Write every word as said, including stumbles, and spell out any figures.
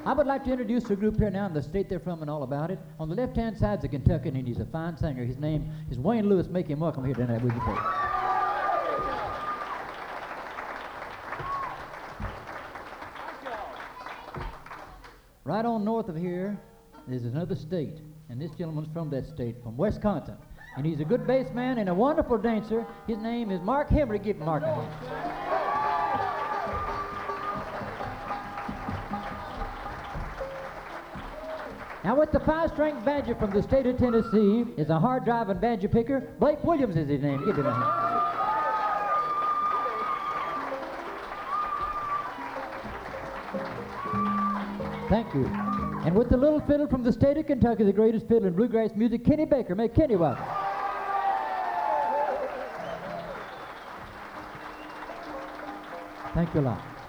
I would like to introduce the group here now and the state they're from and all about it. On the left-hand side is a Kentuckian, and he's a fine singer. His name is Wayne Lewis. Make him welcome here tonight, would you please? Right on north of here is another state, and this gentleman's from that state, from Wisconsin. And he's a good bass man and a wonderful dancer. His name is Mark Henry. Give Mark a hand. Now with the five-string banjo from the state of Tennessee is a hard-driving banjo picker. Blake Williams is his name. Give him a hand. Thank you. And with the little fiddle from the state of Kentucky, the greatest fiddle in bluegrass music, Kenny Baker. Make Kenny welcome. Thank you a lot.